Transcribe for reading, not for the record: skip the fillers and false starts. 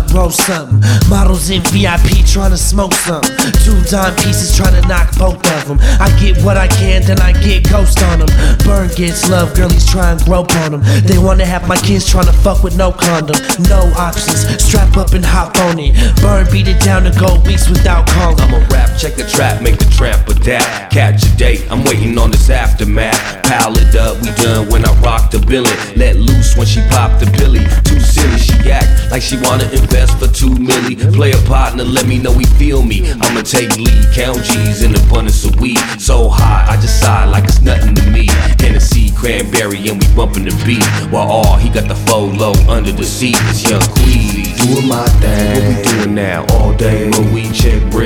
roll something. Models in VIP trying to smoke something. 2 dime pieces trying to knock both of them. I get what I can, then I get ghost on them. Burn gets love, girlies try and grope on them. They wanna have my kids trying to fuck with no condom. No options, strap up and hop on it. Burn beat it down to go weeks without calling. I'm a rap, check the trap, make the tramp adapt. Catch a date, I'm waiting on this aftermath. Pile it up, we done when I rock the billy. Let loose when she pop the pilly. Too silly, she act like she wanna invest for 2 milli. Play a partner, let me know he feel me. I'ma take lead, count G's in abundance of weed. So hot, I just sigh like it's nothing to me. Hennessy, cranberry, and we bumping the beat. While all he got the low under the seat. It's Young Queasy doing my thing. What we doing now? All day when we check bread.